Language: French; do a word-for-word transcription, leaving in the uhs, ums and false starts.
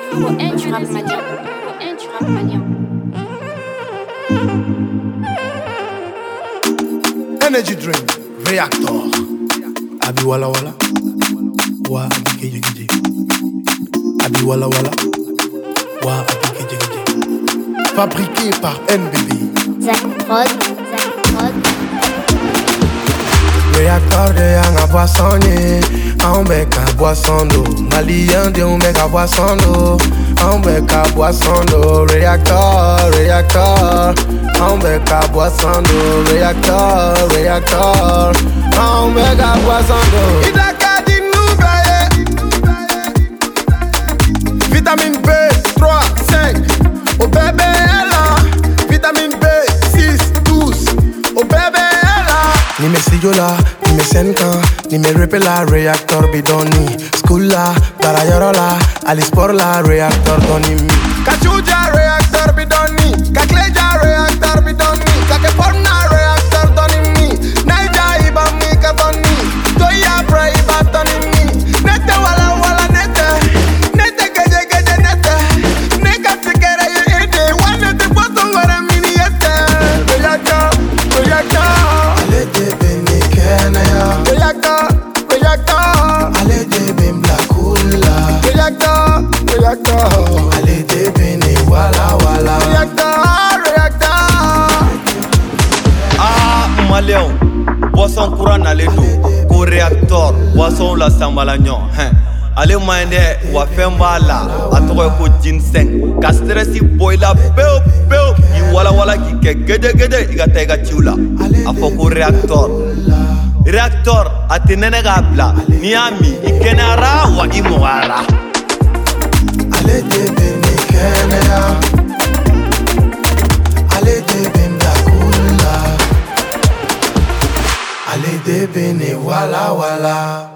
O N du rap malien. O N du rap malien. Energy drink, Reactor. Abi wala wala. Wa abi keje keje. Abi wala wala. Wa abi keje keje. Fabriqué par N B B. Zach Prod, Zach Prod. Reactor de yang a boisson ye. On bec a boisson d'eau. Malien de on bec a boisson d'eau. On bec a boisson d'eau. Reactor, Reactor. On bec a boisson d'eau. Reactor, Reactor. On bec a boisson d'eau. Il a qu'à dire nous vitamine B trois, cinq. Au bébé est là. Vitamine B six, douze. Au bébé est là. Ni me siyo la, ni me senka, ni me repe la. Reactor bidoni. School la, para yoro la. Alice por la, Reactor doni mi. Kachuja Reactor bidoni. Kakleja Reactor bidoni. Kakeporna Reactor doni mi. Naija iba mi katoni. Toya pra iba doni mi. Nete wala wala nete. Nete geje geje nete. Neka sikere yu ide. Wanete poso wara mini yete. Reactor, Reactor. Ale de beni kenaya. Reactor, Reactor. Ale de ben blakula. Reactor, Reactor. Ale de beni wala wala. Reactor, Reactor. Ah, Maléon, boisson courant n'allait nous. Ko Reactor, boisson la sambalagnon. Hein. Ale maine wa femba la. Atoye ko ginseng. Ka stressi boy la peu peu. I wala wala ki ke gede gede. Iga tega tiula. Afo ko Reactor. Reactor atinene gabla. Niami ikenara wa imoara. Ale de beni kenaya. Ale de ben blakula. Ale de beni wala wala.